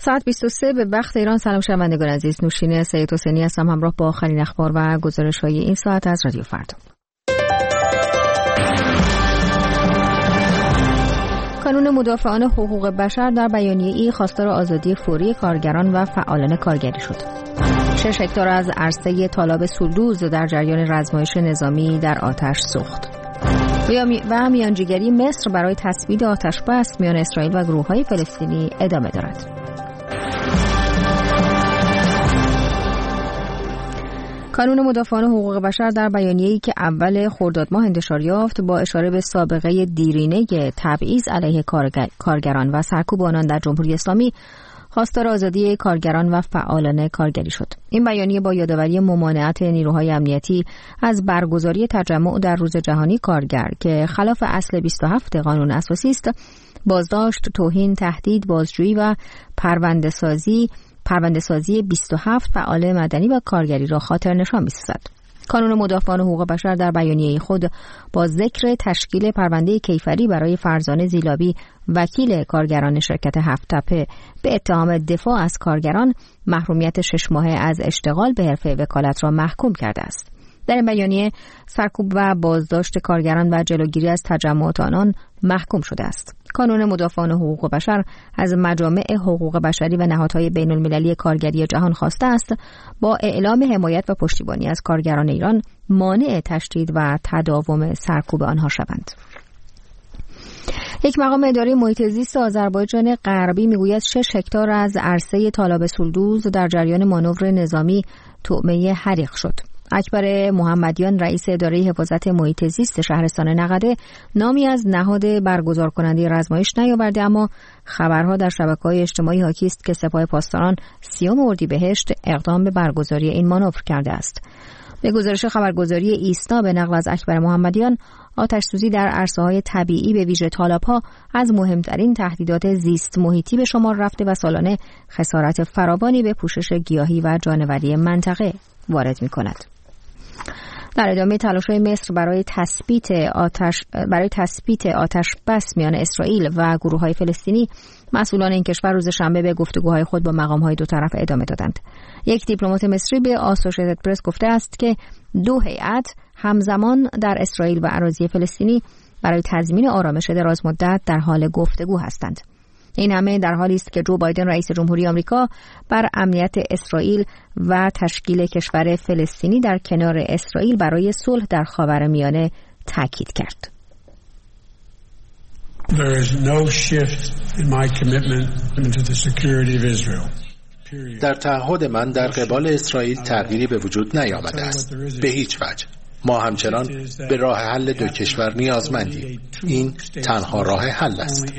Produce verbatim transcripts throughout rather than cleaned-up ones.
ساعت بیست و سه به وقت ایران. سلام شنوندگان عزیز، نوشین سید حسینی هستم همراه با آخرین اخبار و گزارش‌های این ساعت از رادیو فردا. کانون مدافعان حقوق بشر در بیانیه‌ای خواستار آزادی فوری کارگران و فعالان کارگری شد. شش هکتار از عرصه تالاب سولدوز در جریان رزمایش نظامی در آتش سوخت. و میانجیگری مصر برای تثبیت آتش بس میان اسرائیل و گروه‌های فلسطینی ادامه دارد. کانون مدافعان حقوق بشر در بیانیه‌ای که اول خرداد ماه انتشار یافت با اشاره به سابقه دیرینه تبعیض علیه کارگران و سرکوب آنان در جمهوری اسلامی خواستار آزادی کارگران و فعالان کارگری شد. این بیانیه با یادآوری ممانعت نیروهای امنیتی از برگزاری تجمع در روز جهانی کارگر که خلاف اصل بیست و هفت قانون اساسی است، بازداشت، توهین، تهدید، بازجویی و پرونده‌سازی پرونده‌سازی بیست و هفت فعال مدنی و کارگری را خاطر نشان می‌سازد. کانون مدافعان حقوق بشر در بیانیه خود با ذکر تشکیل پرونده کیفری برای فرزانه زیلابی وکیل کارگران شرکت هفت تپه به اتهام دفاع از کارگران محرومیت شش ماهه از اشتغال به حرفه وکالت را محکوم کرده است. در این بیانیه سرکوب و بازداشت کارگران و جلوگیری از تجمعات آنان محکوم شده است. کانون مدافعان حقوق بشر از مجامع حقوق بشری و نهادهای بین المللی کارگری جهان خواسته است با اعلام حمایت و پشتیبانی از کارگران ایران مانع تشدید و تداوم سرکوب آنها شوند. یک مقام اداره محیط زیست آذربایجان غربی میگوید شش هکتار از عرصه تالاب سولدوز در جریان مانور نظامی طعمه حریق شد. اکبر محمدیان رئیس اداره حفاظت محیط زیست شهرستان نقده نامی از نهاد برگزار کننده رزمایش نیاورده، اما خبرها در شبکه‌های اجتماعی حاکی است که سپاه پاسداران سیوم اردیبهشت اقدام به برگزاری این مانور کرده است. به گزارش خبرگزاری ایسنا به نقل از اکبر محمدیان، آتش‌سوزی در عرصه‌های طبیعی به ویژه تالاب‌ها از مهمترین تهدیدات زیست محیطی به شمار رفته و سالانه خسارت فراوانی به پوشش گیاهی و جانوری منطقه وارد می‌کند. در ادامه تلاش‌های مصر برای تثبیت آتش برای تثبیت آتش بس میان اسرائیل و گروه‌های فلسطینی، مسئولان این کشور روز شنبه به گفتگوهای خود با مقام‌های دو طرف ادامه دادند. یک دیپلمات مصری به آسوشیتد پرس گفته است که دو هیئت همزمان در اسرائیل و اراضی فلسطینی برای تضمین آرامش درازمدت در حال گفتگو هستند. این همه در حالی است که جو بایدن رئیس جمهوری آمریکا بر امنیت اسرائیل و تشکیل کشور فلسطینی در کنار اسرائیل برای صلح در خاورمیانه تاکید کرد. There is no shift in my commitment to the security of Israel. در تعهد من در قبال اسرائیل تغییری به وجود نیامده است. به هیچ وجه. ما همچنان به راه حل دو کشور نیازمندیم. این تنها راه حل است.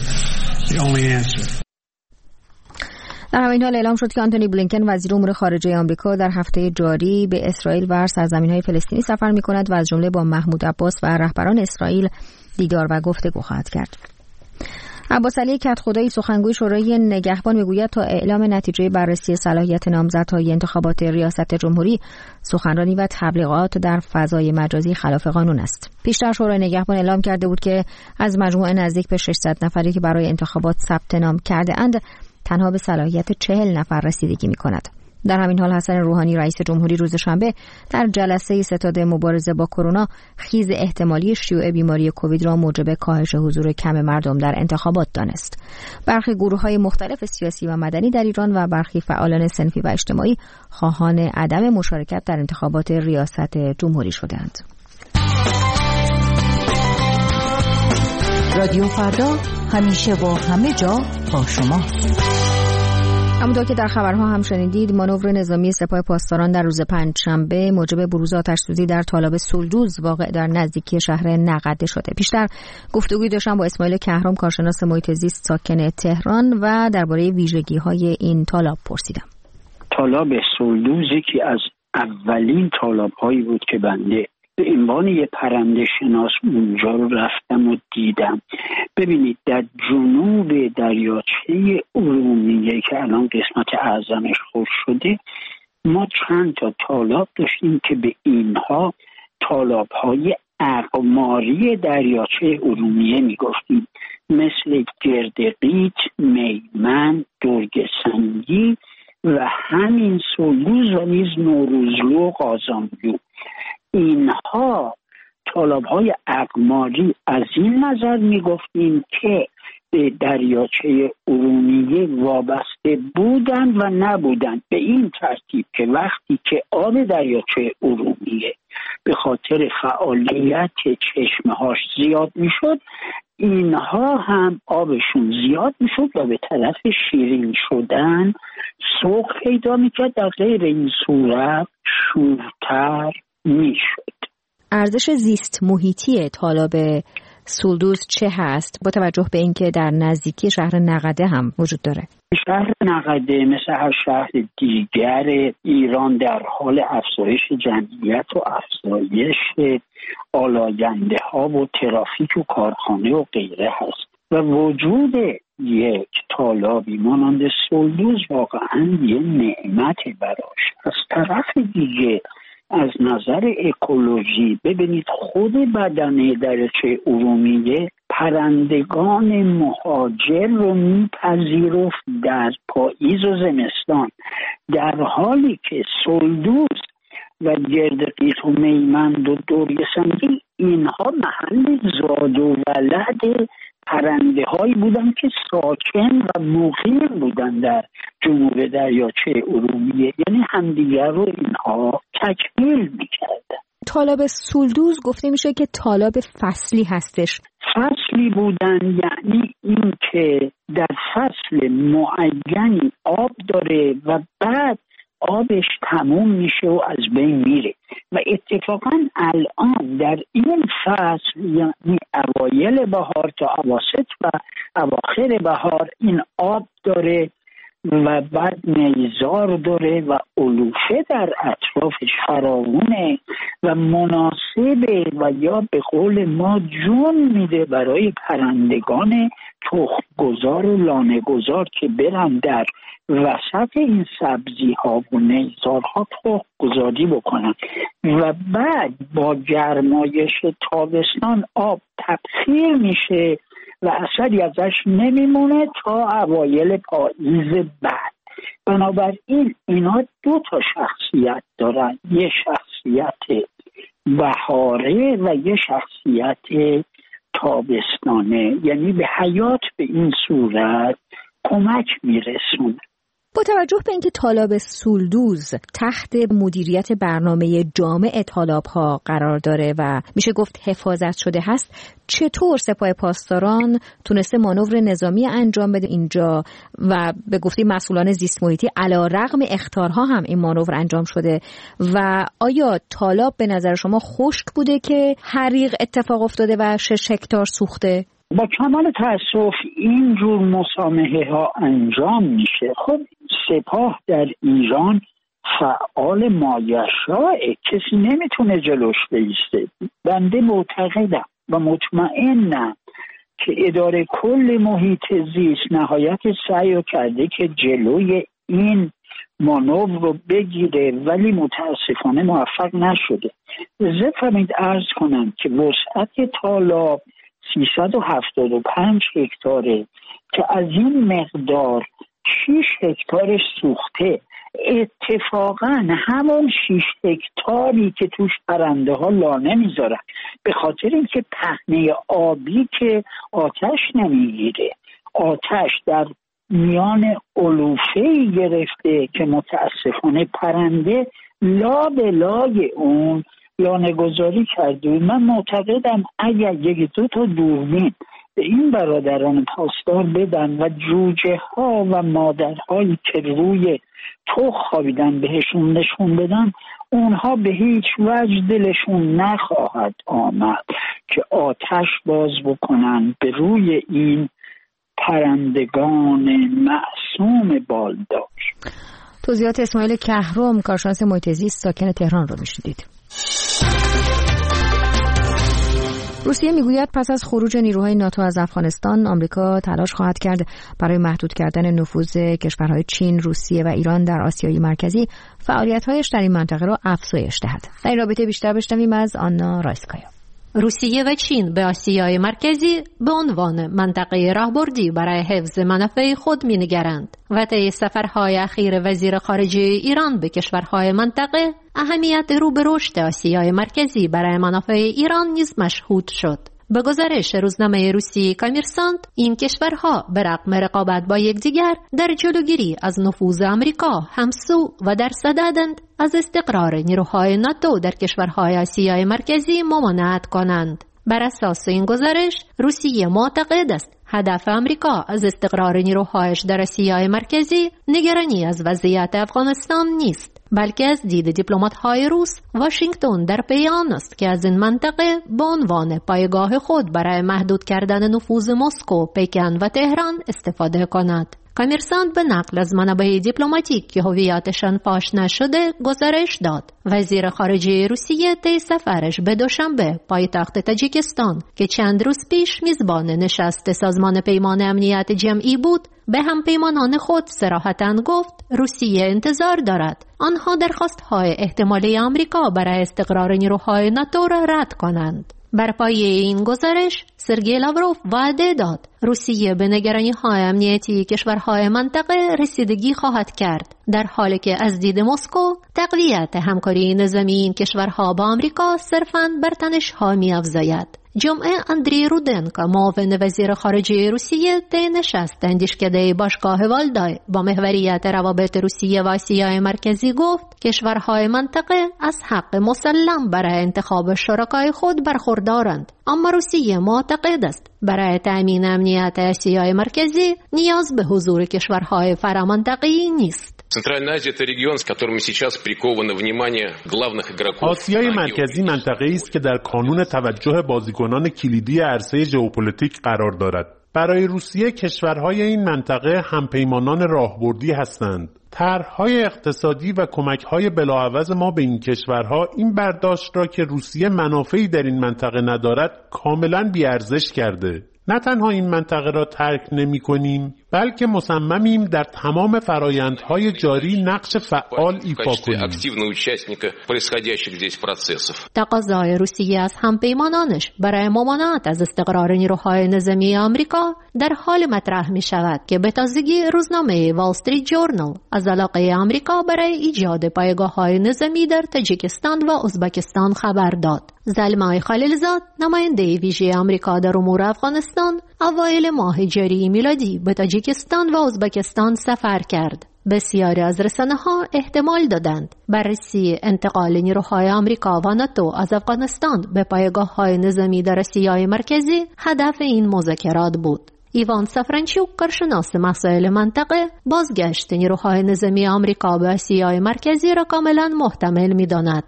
در همین حال اعلام شد که آنتونی بلینکن وزیر امور خارجه آمریکا در هفته جاری به اسرائیل و سرزمین‌های فلسطینی سفر می‌کند و از جمله با محمود عباس و رهبران اسرائیل دیدار و گفتگو خواهد کرد. عباس علی کدخدایی سخنگوی شورای نگهبان میگوید تا اعلام نتیجه بررسی صلاحیت نامزدهای انتخابات ریاست جمهوری، سخنرانی و تبلیغات در فضای مجازی خلاف قانون است. پیشتر شورای نگهبان اعلام کرده بود که از مجموع نزدیک به ششصد نفری که برای انتخابات ثبت نام کرده اند، تنها به صلاحیت چهل نفر رسیدگی می‌کند. در همین حال حسن روحانی رئیس جمهوری روز شنبه در جلسه ستاد مبارزه با کرونا خیز احتمالی شیوع بیماری کووید را موجب کاهش حضور کم مردم در انتخابات دانست. برخی گروه‌های مختلف سیاسی و مدنی در ایران و برخی فعالان صنفی و اجتماعی خواهان عدم مشارکت در انتخابات ریاست جمهوری شدند. رادیو فردا همیشه و همه جا با شما. همونطور که در خبرها هم شنیدید، مانور نظامی سپاه پاسداران در روز پنجشنبه موجب بروز آتش‌سوزی در تالاب سولدوز واقع در نزدیکی شهر نقده شده. پیشتر گفتگوی داشتم با اسماعیل کهرام، کارشناس محیط زیست ساکن تهران، و درباره ویژگی‌های این تالاب پرسیدم. تالاب سولدوز یکی از اولین تالاب‌هایی بود که بنده به عنوان یه پرنده شناس اونجا رو رفتم و دیدم. ببینید در جنوب دریاچه ارومیه که الان قسمت اعظمش خشک شده، ما چند تا تالاب داشتیم که به اینها تالاب‌های اقماری دریاچه ارومیه میگفتیم. مثل گردقیچ، میمن، گرگسنگی و همین سلدوز و نیز نوروزلو و قازانلو. اینها طالاب‌های اقماری از این نظر می‌گفتیم که به دریاچه ارومیه وابسته بودند و نبودند، به این ترتیب که وقتی که آب دریاچه ارومیه به خاطر فعالیت چشمه‌هاش زیاد می‌شد، اینها هم آبشون زیاد می‌شد و به طرف شیرین شدن سوق پیدا می‌کرد، در غیر این صورت شورتر می‌شد. ارزش زیست محیطی تالاب سلدوز چه هست با توجه به اینکه در نزدیکی شهر نقده هم وجود داره؟ شهر نقده مثل هر شهر دیگر ایران در حال افزایش جمعیت و افزایش آلاینده ها و ترافیک و کارخانه و غیره هست و وجود یک تالابی مانند سلدوز واقعا یه نعمت براش. از طرف دیگه از نظر اکولوژی ببینید خود بدنه دریاچه ارومیه پرندگان مهاجر رو میپذیرفت در پاییز و زمستان، در حالی که سلدوز و گردقیچ و میمند و گرگسنگی اینها محل زاد و ولد پرنده هایی بودن که ساکن و مقیم بودن در جنوب دریاچه ارومیه، یعنی همدیگر رو اینها تکمیل میکردن. تالاب سلدوز گفته میشه که تالاب فصلی هستش. فصلی بودن یعنی این که در فصل معینی آب داره و بعد آبش تموم میشه و از بین میره و اتفاقا الان در این فصل یعنی اوایل بهار تا اواسط و اواخر بهار این آب داره و بعد نیزار داره و علوفه در اطرافش فراوونه و مناسبه و یا به قول ما جون میده برای پرندگان تخم‌گذار و لانه‌گذار که برن در وسط این سبزی ها و نیزارها تخم گذاری بکنن و بعد با گرمایش تابستان آب تبخیر میشه و اثری ازش نمیمونه تا اوایل پاییز بعد. بنابراین اینا دو تا شخصیت دارن، یه شخصیت بهاره و یه شخصیت تابستانه، یعنی به حیات به این صورت کمک میرسونه. با توجه به اینکه تالاب سلدوز تحت مدیریت برنامه جامع تالاب‌ها قرار داره و میشه گفت حفاظت شده هست، چطور سپاه پاسداران تونسته مانور نظامی انجام بده اینجا و به گفته مسئولان زیست محیطی علی‌رغم اخطارها هم این مانور انجام شده؟ و آیا تالاب به نظر شما خشک بوده که حریق اتفاق افتاده و شش هکتار سوخته؟ با کمال تأسف این جور مسامحه ها انجام میشه. خب سپاه در ایران فعال مایشاء، کسی نمیتونه جلوش بایسته. بنده معتقدم و مطمئنم که اداره کل محیط زیست نهایت سعی کرده که جلوی این مانور رو بگیره ولی متاسفانه موفق نشده. ضمن عرض کنم که وسعت تالاب سیصد و هفتاد و پنج هکتاره که از این مقدار شش هکتارش سوخته. اتفاقا همون شش هکتاری که توش پرنده ها لانه میذارن به خاطر اینکه پهنه آبی که آتش نمیگیره، آتش در میان علوفه‌ای گرفته که متاسفانه پرنده لا به لای اون لانه گذاری کرده. من معتقدم اگر یک دو تا دوربین به این برادران پاسدار بدن و جوجه ها و مادرهایی که روی تخم خوابیدن بهشون نشون بدن، اونها به هیچ وجه دلشون نخواهد آمد که آتش باز بکنن به روی این پرندگان معصوم بالدار. توضیحات اسماعیل کهرم، کارشناس محیط زیست ساکن تهران رو میشنیدید. روسیه میگوید پس از خروج نیروهای ناتو از افغانستان، آمریکا تلاش خواهد کرد برای محدود کردن نفوذ کشورهای چین، روسیه و ایران در آسیای مرکزی فعالیت‌هایش در این منطقه را افزایش دهد. در این رابطه بیشتر بشنویم از آنا رایسکایا. روسیه و چین به آسیای مرکزی به عنوان منطقه راهبردی برای حفظ منافع خود می‌نگرند و طی سفرهای اخیر وزیر خارجه ایران به کشورهای منطقه اهمیت رو به رشد آسیای مرکزی برای منافع ایران نیز مشهود شد. به گزارش روزنامه روسی کامرسانت، این کشورها به رغم رقابت با یکدیگر در جلوگیری از نفوذ آمریکا همسو و در صددند از استقرار نیروهای ناتو در کشورهای آسیای مرکزی ممانعت کنند. بر اساس این گزارش، روسیه معتقد است هدف آمریکا از استقرار نیروهایش در آسیای مرکزی نگرانی از وضعیت افغانستان نیست، بلکه از دید دیپلمات‌های روس، واشنگتن در پی آن است که از این منطقه به عنوان پایگاه خود برای محدود کردن نفوذ مسکو، پکن و تهران استفاده کند. کامرسانت به نقل از منابع دیپلماتیک که هویتشان فاش نشده گزارش داد وزیر خارجه روسیه طی سفرش به دوشنبه پایتخت تاجیکستان که چند روز پیش میزبان نشست سازمان پیمان امنیت جمعی بود، به همپیمانان خود صراحتاً گفت روسیه انتظار دارد آنها درخواست‌های احتمالی آمریکا برای استقرار نیروهای ناتو را رد کنند. بر پایه این گزارش، سرگئی لاوروف وعده داد روسیه به نگرانی‌های امنیتی کشورهای منطقه رسیدگی خواهد کرد، در حالی که از دید مسکو تقویت همکاری نظامی این کشورها با آمریکا صرفاً بر تنش‌ها می‌افزاید. جمعه اندری رودنکا، معاون وزیر خارجه روسیه، طی نشست اندیشکده باشگاه والدای با محوریت روابط روسیه و آسیای مرکزی گفت کشورهای منطقه از حق مسلم برای انتخاب شرکای خود برخوردارند، اما روسیه معتقد است برای تأمین امنیت آسیای مرکزی نیاز به حضور کشورهای فرامنطقه‌ای نیست. آسیای مرکزی منطقه‌ای است که در کانون توجه بازیکنان کلیدی عرصه ژئوپلیتیک قرار دارد. برای روسیه کشورهای این منطقه همپیمانان راهبردی هستند. طرح‌های اقتصادی و کمک‌های بلاعوض ما به این کشورها این برداشت را که روسیه منافعی در این منطقه ندارد کاملاً بی‌ارزش کرده. نه تنها این منطقه را ترک نمی‌کنیم، بلکه مصممیم در تمام فرآیندهای جاری نقش فعال ایفا کنیم. تقاضای روسیه از همپیمانانش برای ممانعت از استقرار نیروهای نظامی آمریکا در حال مطرح می شود که به تازگی روزنامه وال استریت جورنال از علاقه آمریکا برای ایجاد پایگاه‌های نظامی در تاجیکستان و ازبکستان خبر داد. زلمای خلیلزاد، نماینده ویژه آمریکا در امور افغانستان، اوایل ماه جاری میلادی به تاجیکستان و ازبکستان سفر کرد. بسیاری از رسانه‌ها احتمال دادند بررسی انتقال نیروهای آمریکا و ناتو از افغانستان به پایگاه‌های نظامی در آسیای مرکزی هدف این مذاکرات بود. ایوان سافرانچوک، کارشناس مسائل منطقه، بازگشت نیروهای نظامی آمریکا به آسیای مرکزی را کاملا محتمل می‌داند.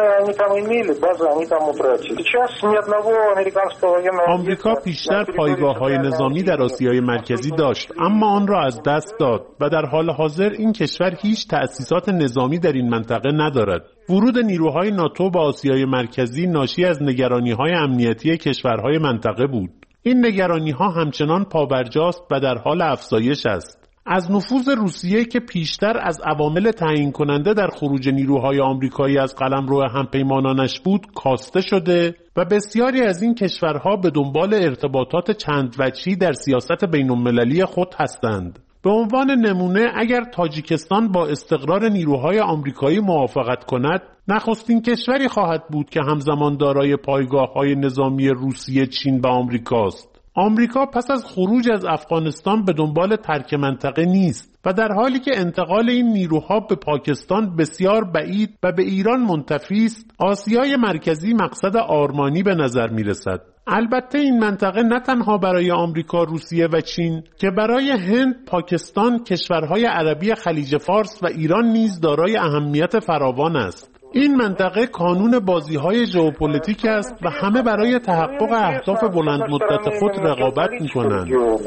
آمریکا پیشتر پایگاه‌های نظامی در آسیای مرکزی داشت، اما آن را از دست داد و در حال حاضر این کشور هیچ تأسیسات نظامی در این منطقه ندارد. ورود نیروهای ناتو به آسیای مرکزی ناشی از نگرانی‌های امنیتی کشورهای منطقه بود. این نگرانی‌ها همچنان پابرجاست و در حال افزایش است. از نفوذ روسیه که پیشتر از عوامل تعیین کننده در خروج نیروهای آمریکایی از قلمرو همپیمانانش بود کاسته شده و بسیاری از این کشورها به دنبال ارتباطات چند وجهی در سیاست بین‌المللی خود هستند. به عنوان نمونه اگر تاجیکستان با استقرار نیروهای آمریکایی موافقت کند، نخستین کشوری خواهد بود که همزمان دارای پایگاه‌های نظامی روسیه، چین و آمریکاست. آمریکا پس از خروج از افغانستان به دنبال ترک منطقه نیست و در حالی که انتقال این نیروها به پاکستان بسیار بعید و به ایران منتفی است، آسیای مرکزی مقصد آرمانی به نظر می‌رسد. البته این منطقه نه تنها برای آمریکا، روسیه و چین که برای هند، پاکستان، کشورهای عربی خلیج فارس و ایران نیز دارای اهمیت فراوان است. این منطقه کانون بازی‌های ژئوپلیتیک است و همه برای تحقق اهداف بلند مدت خود رقابت می‌کنند.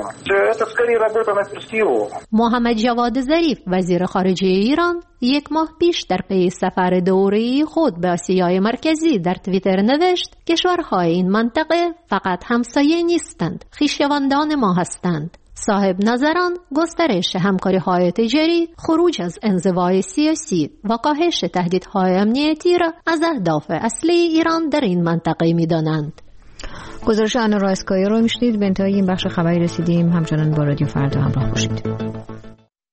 محمد جواد ظریف، وزیر خارجه ایران، یک ماه پیش در پی سفر دوره‌ای خود به آسیای مرکزی در توییتر نوشت کشورهای این منطقه فقط همسایه نیستند، خویشاوندان ما هستند. صاحب نظران گسترش همکاری‌های تجاری، خروج از انزوای سیاسی و کاهش تهدیدهای امنیتی را از اهداف اصلی ایران در این منطقه می‌دانند. گزارش آنا رایسکایا رو میشنید. به انتهای این بخش خبری رسیدیم. همچنان با رادیو فردا همراه باشید.